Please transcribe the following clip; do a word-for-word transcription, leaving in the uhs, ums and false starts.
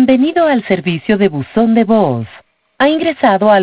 Bienvenido al servicio de buzón de voz. Ha ingresado al